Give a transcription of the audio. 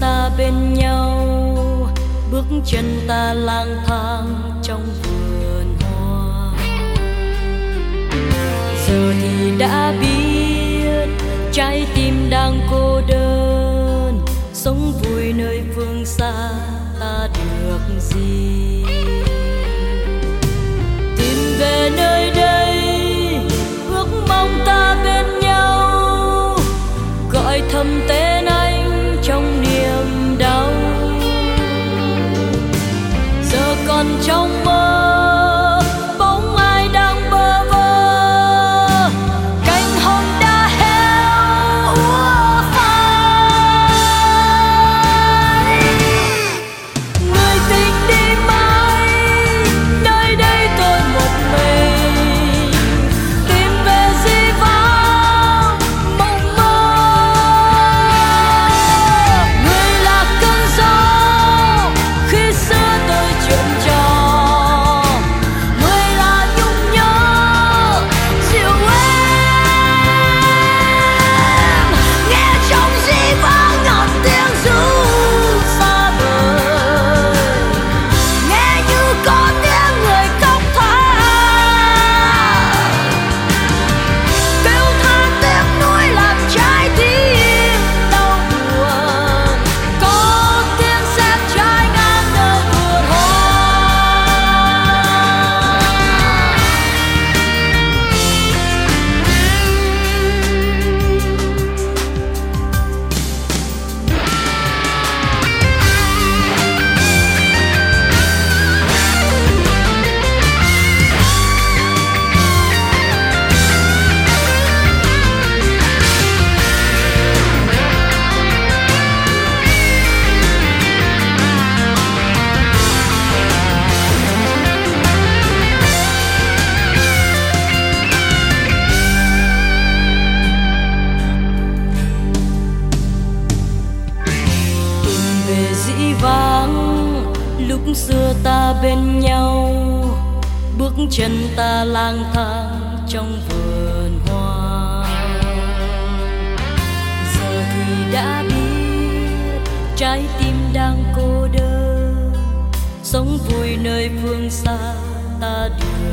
ta bên nhau, bước chân ta lang thang trong vườn hoa. Giờ thì đã biết trái tim đang cô đơn, sống vui nơi phương xa ta được gì. Tìm về nơi đây, ước mong ta bên nhau, gọi thầm tên anh trong niềm đau. Giờ còn trong mơ, bóng ai đang bơ vơ, cành hồng đã héo úa phai. Người tình đi mãi, nơi đây tôi một mình, tìm về dĩ vãng mộng mơ. Người là cơn gió khi xưa tôi chuyện trò, người là nhung nhớ dịu êm. Nghe trong dĩ vãng ngọt tiếng ru xa vời, nghe như có tiếng người khóc than, kêu than tiếc nuối làm trái tim đau buồn. Có tiếng sét trái ngang nơi vườn hoa. Tìm về dĩ vãng lúc xưa ta bên nhau, bước chân ta lang thang trong vườn hoa. Giờ thì đã biết trái tim đang cô đơn, sống vui nơi phương xa ta được